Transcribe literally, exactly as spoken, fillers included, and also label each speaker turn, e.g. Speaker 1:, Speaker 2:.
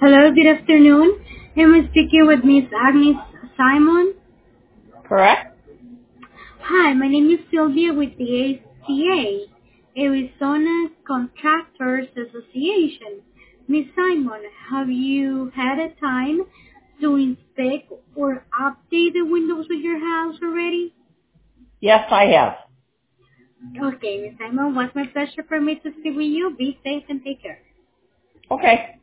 Speaker 1: Hello, good afternoon. I'm speaking with Miss Agnes Simon.
Speaker 2: Correct?
Speaker 1: Hi, my name is Sylvia with the A C A, Arizona Contractors Association. Miss Simon, have you had a time to inspect or update the windows of your house already?
Speaker 2: Yes, I have.
Speaker 1: Okay, Miss Simon, what's my pleasure for me to speak with you. Be safe and take care.
Speaker 2: Okay.